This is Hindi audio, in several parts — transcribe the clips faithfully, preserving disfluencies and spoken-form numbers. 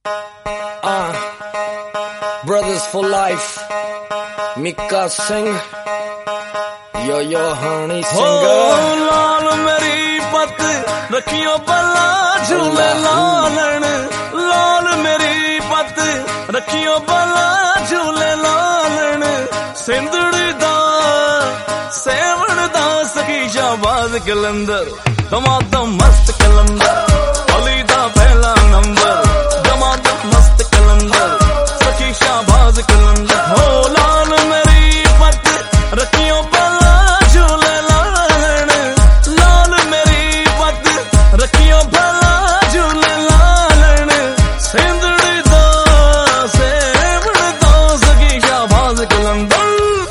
Uh, brothers for life, Mika Singh, yo yo honey singer. Oh, लाल मेरी पत रखियो बला झूले लालन, लाल मेरी पत रखियो बला झूले लालन, सिंधड़ी दा सेवण दा सखी शाहबाज कलंदर, दमादम मस्त कलंदर, अली दा पहला नंबर, दमादम मस्त कलंदर, सखी शाहबाज कलंदर। हो लाल मेरी पत रखियो बला झूले लालन, लाल मेरी पत रखियो बला झूले लालन, सिंधड़ी दा सेवण दा सखी शाहबाज कलंदर,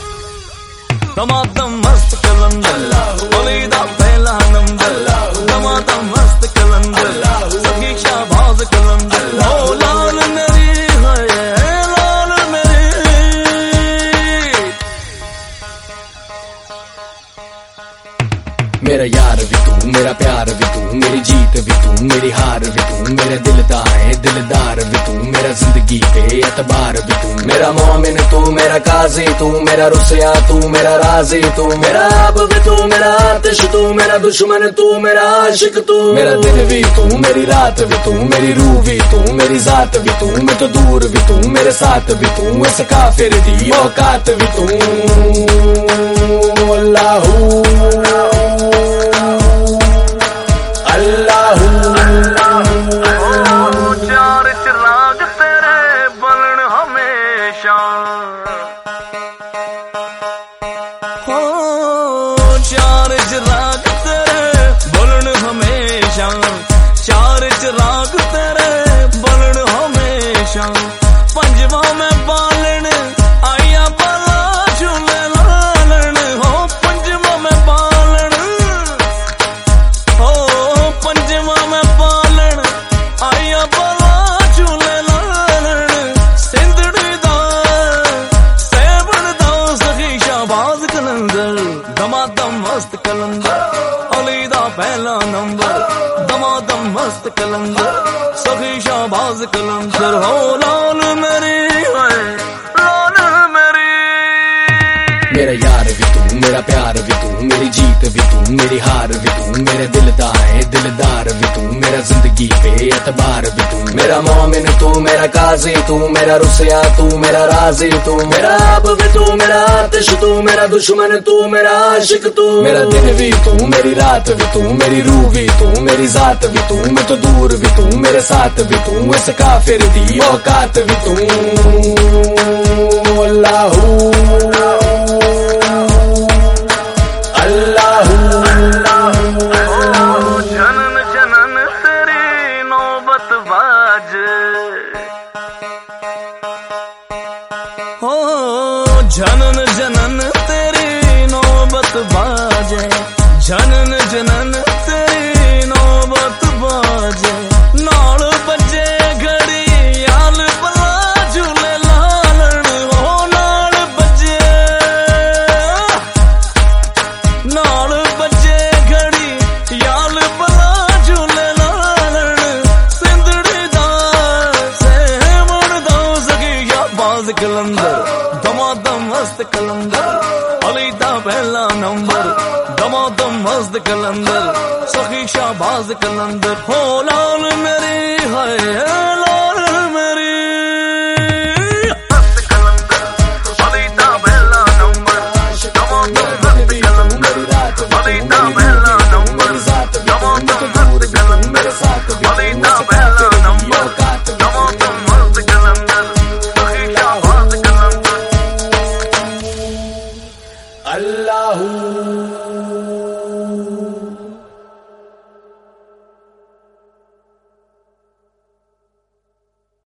दमादम मस्त कलंदर, अली दा पहला नंबर, दमादम मस्त कलंदर, सखी शाहबाज कलंदर। हो लाल मेरी है लाल मेरी, मेरा यार भी तू, मेरा प्यार भी तू, मेरी जीत भी तू, मेरी हार भी तू, मेरा दिलदार है दिलदार भी तू, मेरा जिंदगी पे एतबार भी तू, मेरा मोमिन तू, मेरा काजी तू, मेरा रुसया तू, मेरा राजी तू, मेरा अब भी तू, मेरा आतिश तू, मेरा दुश्मन तू, मेरा आशिक तू, मेरा दिन भी तू, मेरी रात भी तू, मेरी रूह भी तू, मेरी जात भी तू, मैं तो दूर भी तू, मेरे साथ भी तू, इस काफिर दी औकात भी तू। अल्लाहू अल्लाहू चार चिराग तेरे बलन हमेशा, हो चार चिराग तेरे बलन हमेशा, चार चिराग तेरे बलन हमेशा, पंजवा में बालन आया बला झूले लालन, हो पंजवा में बालन, हो पंजवा में बालन आया बला झूले लालन, सिंधड़ी दा सेवण दा सखी शाहबाज कलंदर, दमादम मस्त कलंदर, अली दा पहला नंबर, दमादम मस्त कलंदर, सखी शाहबाज कलंदर। हो लाल मेरी है लाल मेरी, मेरा यार भी तू, मेरा प्यार भी तू, मेरी जीत भी तू, मेरी हार भी तू, मेरा दिलदार है दिलदार भी तू, मेरा जिंदगी पे एतबार भी तू, मेरा मोमिन तू, मेरा काजी तू, मेरा रुसया तू, मेरा राजी तू, मेरा अब भी तू, मेरा आतिश तू, मेरा दुश्मन तू, मेरा आशिक तू, मेरा दिन भी तू, मेरी रात भी तू, मेरी रूह भी तू, मेरी जात भी तू, मैं तो दूर भी तू, मेरे साथ भी तू, इस काफिर दी औकात भी तू। अल्लाहू अल्लाहू जनन जनन तेरी नौबत बाज, हो जनन जनन तेरी नौबत बाजे, जनन जनन तेरी नौबत बाजे, नाल बजे घड़ी याल बला झूले लालन, हो नाल बजे नाल बजे घड़ी याल बला झूले लालन, सिंधड़ी दा सेवण दा सखी शाहबाज कलंदर, दमादम मस्त कलंदर, अली दा पहला नंबर, दमादम मस्त कलंदर, सखी शाहबाज कलंदर। हो लाल मेरी है लाल मेरी, मस्त कलंदर, अली दा पहला नंबर, दमादम मस्त कलंदर, अली दा पहला नंबर, दमादम मस्त कलंदर, अली दा पहला नंबर, दमादम मस्त कलंदर, सखी शाहबाज कलंदर। अल्लाहू